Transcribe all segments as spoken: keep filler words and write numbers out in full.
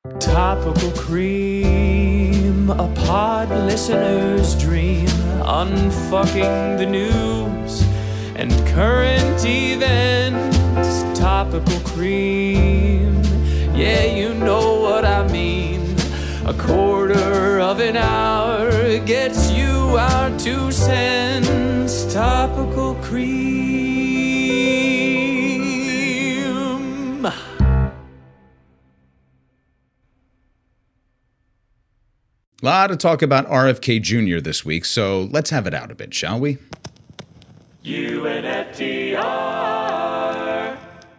Topical cream, a pod listener's dream, unfucking the news and current events. Topical cream, yeah, you know what I mean. A quarter of an hour gets you our two cents. Topical cream. Lot of talk about R F K Junior this week, so let's have it out a bit, shall we? U N F T R.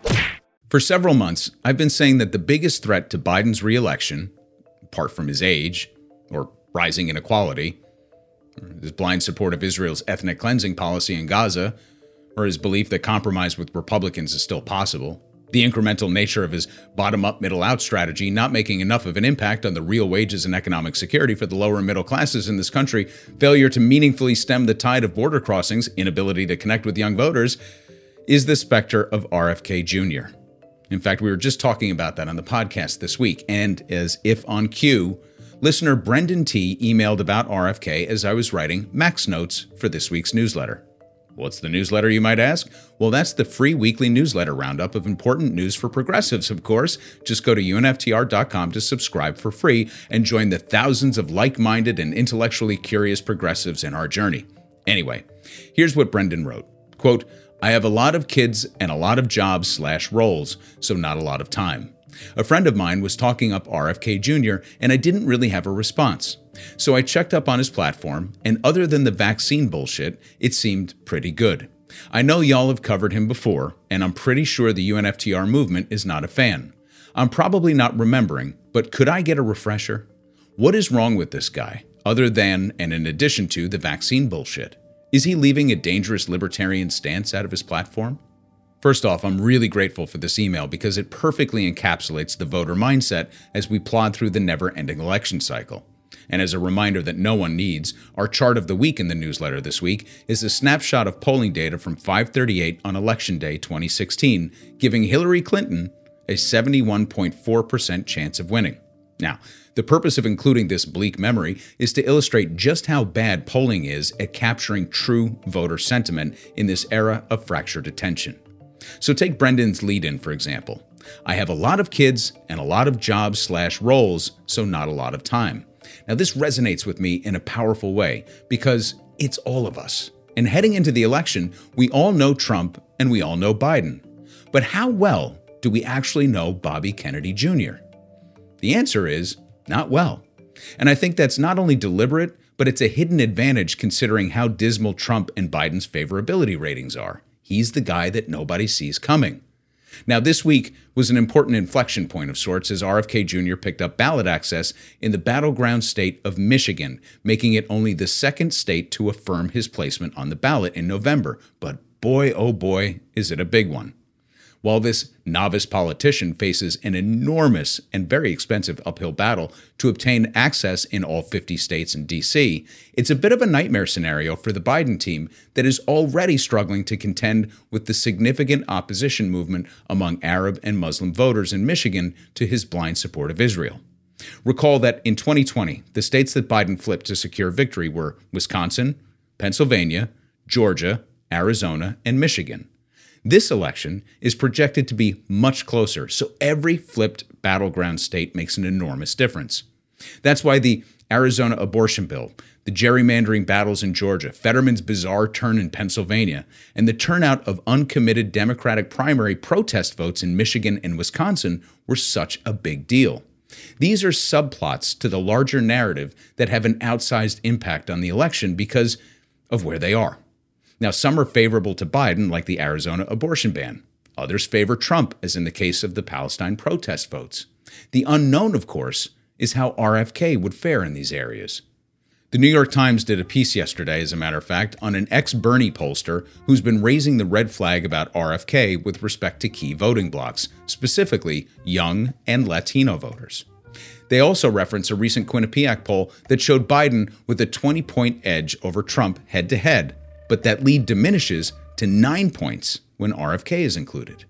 For several months, I've been saying that the biggest threat to Biden's re-election, apart from his age, or rising inequality, or his blind support of Israel's ethnic cleansing policy in Gaza, or his belief that compromise with Republicans is still possible, the incremental nature of his bottom-up, middle-out strategy not making enough of an impact on the real wages and economic security for the lower and middle classes in this country, failure to meaningfully stem the tide of border crossings, inability to connect with young voters, is the specter of R F K Junior In fact, we were just talking about that on the podcast this week, and as if on cue, listener Brendan T. emailed about R F K as I was writing Max Notes for this week's newsletter. What's the newsletter, you might ask? Well, that's the free weekly newsletter roundup of important news for progressives, of course. Just go to U N F T R dot com to subscribe for free and join the thousands of like-minded and intellectually curious progressives in our journey. Anyway, here's what Brendan wrote. Quote, I have a lot of kids and a lot of jobs slash roles, so not a lot of time. A friend of mine was talking up R F K Junior, and I didn't really have a response. So I checked up on his platform, and other than the vaccine bullshit, it seemed pretty good. I know y'all have covered him before, and I'm pretty sure the U N F T R movement is not a fan. I'm probably not remembering, but could I get a refresher? What is wrong with this guy, other than and in addition to the vaccine bullshit? Is he leaving a dangerous libertarian stance out of his platform? First off, I'm really grateful for this email because it perfectly encapsulates the voter mindset as we plod through the never-ending election cycle. And as a reminder that no one needs, our chart of the week in the newsletter this week is a snapshot of polling data from five thirty-eight on Election Day twenty sixteen, giving Hillary Clinton a seventy-one point four percent chance of winning. Now, the purpose of including this bleak memory is to illustrate just how bad polling is at capturing true voter sentiment in this era of fractured attention. So take Brendan's lead-in, for example. I have a lot of kids and a lot of jobs slash roles, so not a lot of time. Now, this resonates with me in a powerful way because it's all of us. And heading into the election, we all know Trump and we all know Biden. But how well do we actually know Bobby Kennedy Junior? The answer is not well. And I think that's not only deliberate, but it's a hidden advantage considering how dismal Trump and Biden's favorability ratings are. He's the guy that nobody sees coming. Now, this week was an important inflection point of sorts as R F K Junior picked up ballot access in the battleground state of Michigan, making it only the second state to affirm his placement on the ballot in November. But boy, oh boy, is it a big one. While this novice politician faces an enormous and very expensive uphill battle to obtain access in all fifty states and D C, it's a bit of a nightmare scenario for the Biden team that is already struggling to contend with the significant opposition movement among Arab and Muslim voters in Michigan to his blind support of Israel. Recall that in twenty twenty, the states that Biden flipped to secure victory were Wisconsin, Pennsylvania, Georgia, Arizona, and Michigan. This election is projected to be much closer, so every flipped battleground state makes an enormous difference. That's why the Arizona abortion bill, the gerrymandering battles in Georgia, Fetterman's bizarre turn in Pennsylvania, and the turnout of uncommitted Democratic primary protest votes in Michigan and Wisconsin were such a big deal. These are subplots to the larger narrative that have an outsized impact on the election because of where they are. Now, some are favorable to Biden, like the Arizona abortion ban. Others favor Trump, as in the case of the Palestine protest votes. The unknown, of course, is how R F K would fare in these areas. The New York Times did a piece yesterday, as a matter of fact, on an ex-Bernie pollster who's been raising the red flag about R F K with respect to key voting blocs, specifically young and Latino voters. They also reference a recent Quinnipiac poll that showed Biden with a twenty-point edge over Trump head-to-head, but that lead diminishes to nine points when R F K is included.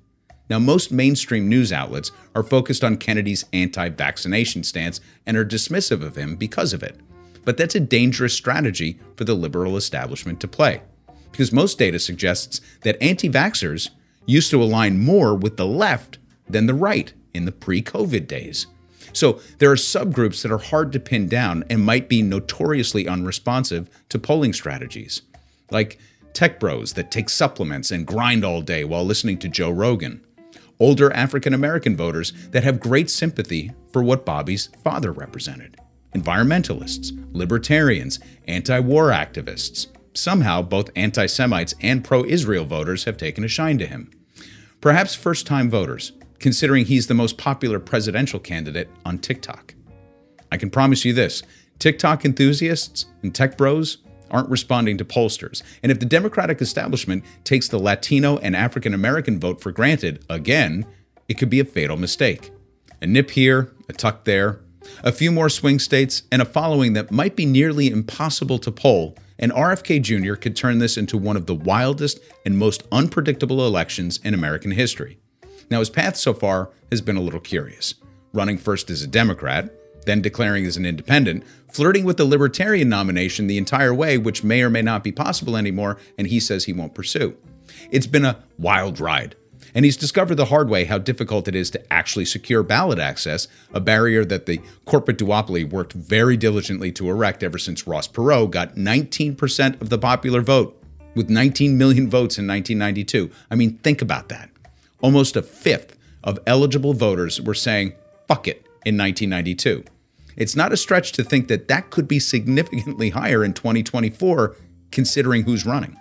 Now, most mainstream news outlets are focused on Kennedy's anti-vaccination stance and are dismissive of him because of it. But that's a dangerous strategy for the liberal establishment to play, because most data suggests that anti-vaxxers used to align more with the left than the right in the pre-COVID days. So there are subgroups that are hard to pin down and might be notoriously unresponsive to polling strategies, like tech bros that take supplements and grind all day while listening to Joe Rogan, older African-American voters that have great sympathy for what Bobby's father represented, environmentalists, libertarians, anti-war activists. Somehow, both anti-Semites and pro-Israel voters have taken a shine to him. Perhaps first-time voters, considering he's the most popular presidential candidate on TikTok. I can promise you this, TikTok enthusiasts and tech bros aren't responding to pollsters. And if the Democratic establishment takes the Latino and African American vote for granted again, it could be a fatal mistake. A nip here, a tuck there, a few more swing states, and a following that might be nearly impossible to poll, and R F K Junior could turn this into one of the wildest and most unpredictable elections in American history. Now, his path so far has been a little curious. Running first as a Democrat, then declaring as an independent, flirting with the Libertarian nomination the entire way, which may or may not be possible anymore, and he says he won't pursue. It's been a wild ride, and he's discovered the hard way how difficult it is to actually secure ballot access, a barrier that the corporate duopoly worked very diligently to erect ever since Ross Perot got nineteen percent of the popular vote, with nineteen million votes in nineteen ninety-two. I mean, think about that. Almost a fifth of eligible voters were saying, fuck it, in nineteen ninety-two. It's not a stretch to think that that could be significantly higher in twenty twenty-four, considering who's running.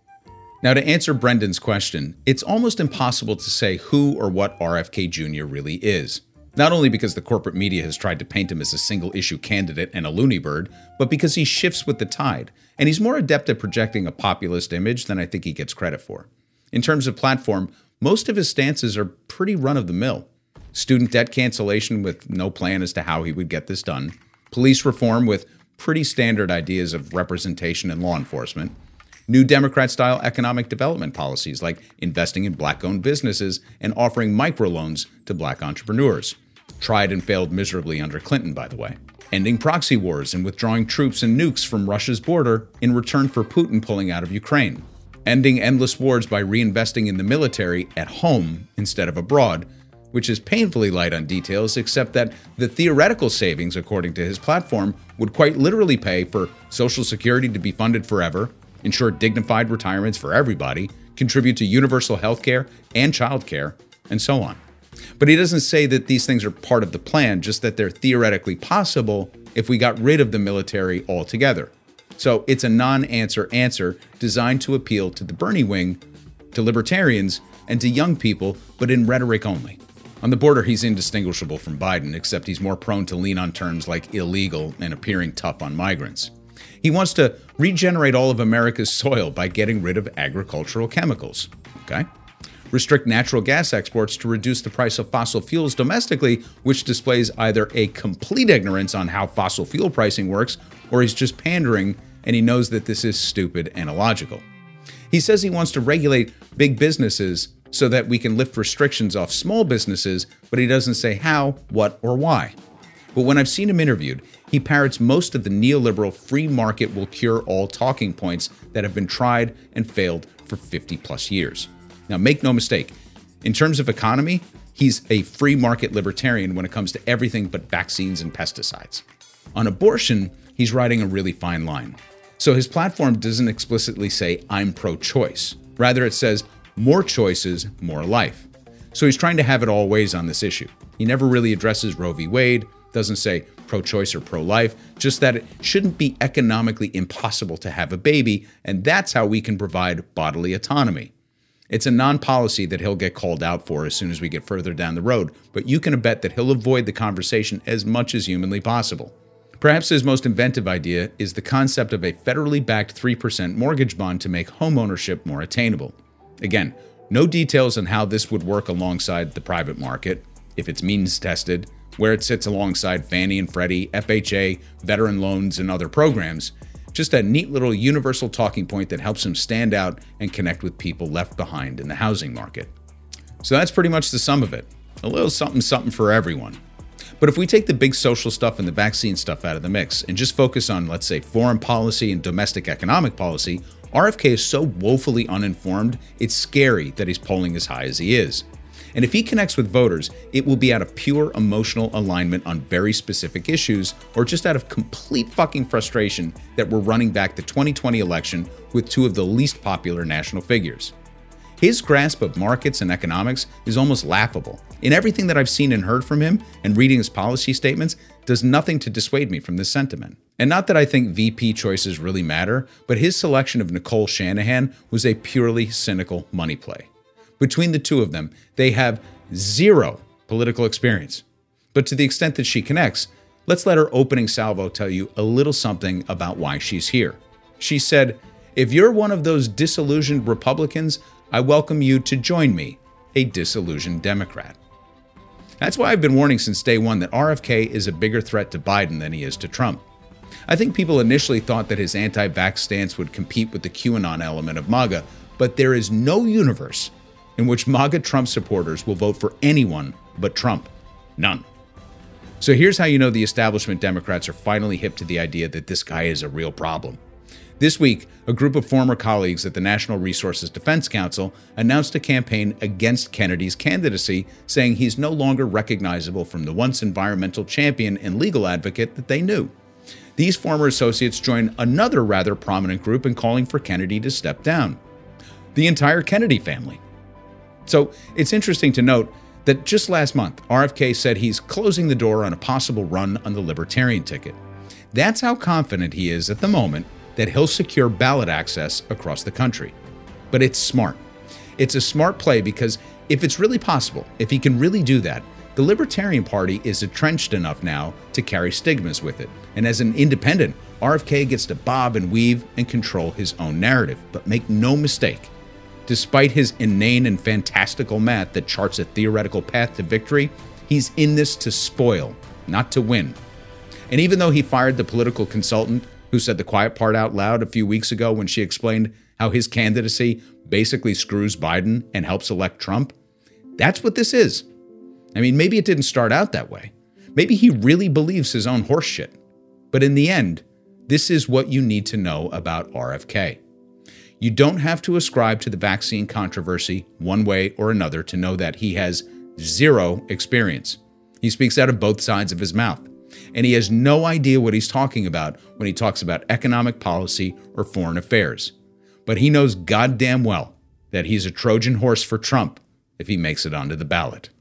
Now, to answer Brendan's question, it's almost impossible to say who or what R F K Junior really is. Not only because the corporate media has tried to paint him as a single-issue candidate and a loony bird, but because he shifts with the tide, and he's more adept at projecting a populist image than I think he gets credit for. In terms of platform, most of his stances are pretty run-of-the-mill. Student debt cancellation with no plan as to how he would get this done, police reform with pretty standard ideas of representation and law enforcement, new Democrat-style economic development policies like investing in black-owned businesses and offering microloans to black entrepreneurs, tried and failed miserably under Clinton, by the way, ending proxy wars and withdrawing troops and nukes from Russia's border in return for Putin pulling out of Ukraine, ending endless wars by reinvesting in the military at home instead of abroad, which is painfully light on details, except that the theoretical savings, according to his platform, would quite literally pay for Social Security to be funded forever, ensure dignified retirements for everybody, contribute to universal health care and child care, and so on. But he doesn't say that these things are part of the plan, just that they're theoretically possible if we got rid of the military altogether. So it's a non-answer answer designed to appeal to the Bernie wing, to libertarians, and to young people, but in rhetoric only. On the border, he's indistinguishable from Biden, except he's more prone to lean on terms like illegal and appearing tough on migrants. He wants to regenerate all of America's soil by getting rid of agricultural chemicals. Okay? Restrict natural gas exports to reduce the price of fossil fuels domestically, which displays either a complete ignorance on how fossil fuel pricing works, or he's just pandering and he knows that this is stupid and illogical. He says he wants to regulate big businesses so that we can lift restrictions off small businesses, but he doesn't say how, what, or why. But when I've seen him interviewed, he parrots most of the neoliberal free market will cure all talking points that have been tried and failed for fifty plus years. Now, make no mistake, in terms of economy, he's a free market libertarian when it comes to everything but vaccines and pesticides. On abortion, he's riding a really fine line. So his platform doesn't explicitly say, I'm pro-choice. Rather, it says, more choices, more life. So he's trying to have it all ways on this issue. He never really addresses Roe v. Wade, doesn't say pro-choice or pro-life, just that it shouldn't be economically impossible to have a baby, and that's how we can provide bodily autonomy. It's a non-policy that he'll get called out for as soon as we get further down the road, but you can bet that he'll avoid the conversation as much as humanly possible. Perhaps his most inventive idea is the concept of a federally backed three percent mortgage bond to make homeownership more attainable. Again, no details on how this would work alongside the private market, if it's means tested, where it sits alongside Fannie and Freddie, F H A, veteran loans, and other programs. Just a neat little universal talking point that helps him stand out and connect with people left behind in the housing market. So that's pretty much the sum of it. A little something something for everyone. But if we take the big social stuff and the vaccine stuff out of the mix and just focus on, let's say, foreign policy and domestic economic policy, R F K is so woefully uninformed, it's scary that he's polling as high as he is. And if he connects with voters, it will be out of pure emotional alignment on very specific issues, or just out of complete fucking frustration that we're running back the twenty twenty election with two of the least popular national figures. His grasp of markets and economics is almost laughable. In everything that I've seen and heard from him, and reading his policy statements, does nothing to dissuade me from this sentiment. And not that I think V P choices really matter, but his selection of Nicole Shanahan was a purely cynical money play. Between the two of them, they have zero political experience. But to the extent that she connects, let's let her opening salvo tell you a little something about why she's here. She said, "If you're one of those disillusioned Republicans, I welcome you to join me, a disillusioned Democrat." That's why I've been warning since day one that R F K is a bigger threat to Biden than he is to Trump. I think people initially thought that his anti-vax stance would compete with the QAnon element of MAGA, but there is no universe in which MAGA Trump supporters will vote for anyone but Trump. None. So here's how you know the establishment Democrats are finally hip to the idea that this guy is a real problem. This week, a group of former colleagues at the National Resources Defense Council announced a campaign against Kennedy's candidacy, saying he's no longer recognizable from the once environmental champion and legal advocate that they knew. These former associates joined another rather prominent group in calling for Kennedy to step down. The entire Kennedy family. So it's interesting to note that just last month, R F K said he's closing the door on a possible run on the Libertarian ticket. That's how confident he is at the moment that he'll secure ballot access across the country. But it's smart. It's a smart play because if it's really possible, if he can really do that, the Libertarian Party is entrenched enough now to carry stigmas with it. And as an independent, R F K gets to bob and weave and control his own narrative. But make no mistake, despite his inane and fantastical math that charts a theoretical path to victory, he's in this to spoil, not to win. And even though he fired the political consultant who said the quiet part out loud a few weeks ago when she explained how his candidacy basically screws Biden and helps elect Trump, that's what this is. I mean, maybe it didn't start out that way. Maybe he really believes his own horse shit. But in the end, this is what you need to know about R F K. You don't have to ascribe to the vaccine controversy one way or another to know that he has zero experience. He speaks out of both sides of his mouth. And he has no idea what he's talking about when he talks about economic policy or foreign affairs. But he knows goddamn well that he's a Trojan horse for Trump if he makes it onto the ballot.